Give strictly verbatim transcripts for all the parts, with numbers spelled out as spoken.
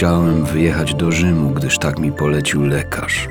musiałem wyjechać do Rzymu, gdyż tak mi polecił lekarz.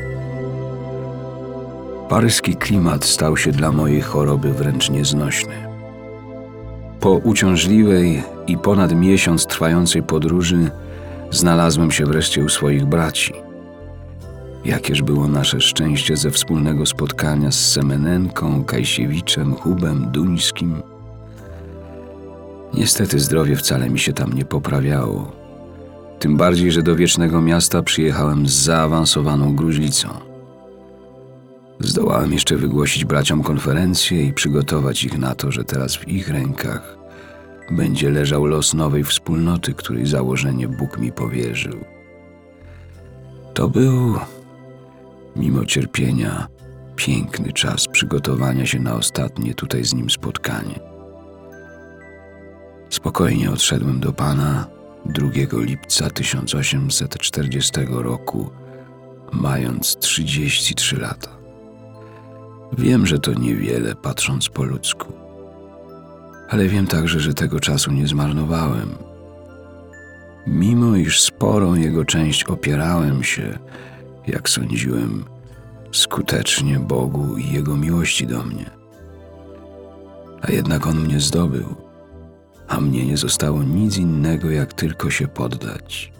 Paryski klimat stał się dla mojej choroby wręcz nieznośny. Po uciążliwej i ponad miesiąc trwającej podróży znalazłem się wreszcie u swoich braci. Jakież było nasze szczęście ze wspólnego spotkania z Semenenką, Kajsiewiczem, Hubem, Duńskim. Niestety zdrowie wcale mi się tam nie poprawiało. Tym bardziej, że do Wiecznego Miasta przyjechałem z zaawansowaną gruźlicą. Zdołałem jeszcze wygłosić braciom konferencję i przygotować ich na to, że teraz w ich rękach będzie leżał los nowej wspólnoty, której założenie Bóg mi powierzył. To był, mimo cierpienia, piękny czas przygotowania się na ostatnie tutaj z nim spotkanie. Spokojnie odszedłem do Pana drugiego lipca tysiąc osiemset czterdziestego roku, mając trzydzieści trzy lata. Wiem, że to niewiele, patrząc po ludzku, ale wiem także, że tego czasu nie zmarnowałem. Mimo iż sporą jego część opierałem się, jak sądziłem, skutecznie Bogu i Jego miłości do mnie. A jednak On mnie zdobył, a mnie nie zostało nic innego, jak tylko się poddać.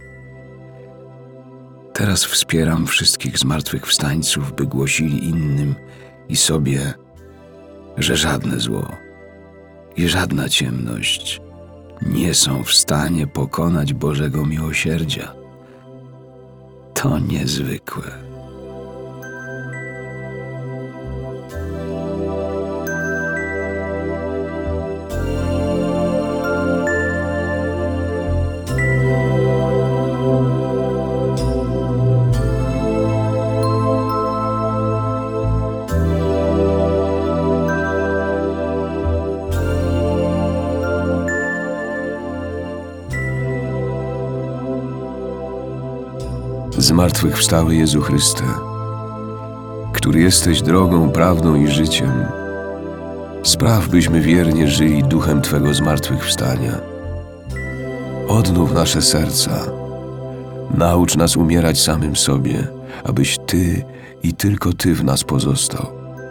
Teraz wspieram wszystkich zmartwychwstańców, by głosili innym i sobie, że żadne zło i żadna ciemność nie są w stanie pokonać Bożego miłosierdzia. To niezwykłe. Zmartwychwstały Jezu Chryste, który jesteś drogą, prawdą i życiem, spraw, byśmy wiernie żyli duchem Twego zmartwychwstania. Odnów nasze serca, naucz nas umierać samym sobie, abyś Ty i tylko Ty w nas pozostał.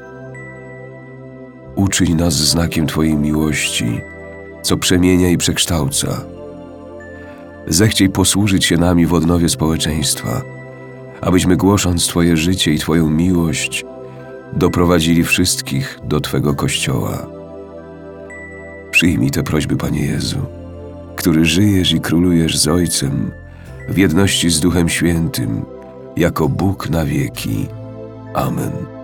Uczyń nas znakiem Twojej miłości, co przemienia i przekształca. Zechciej posłużyć się nami w odnowie społeczeństwa, abyśmy głosząc Twoje życie i Twoją miłość doprowadzili wszystkich do Twego Kościoła. Przyjmij te prośby, Panie Jezu, który żyjesz i królujesz z Ojcem w jedności z Duchem Świętym, jako Bóg na wieki. Amen.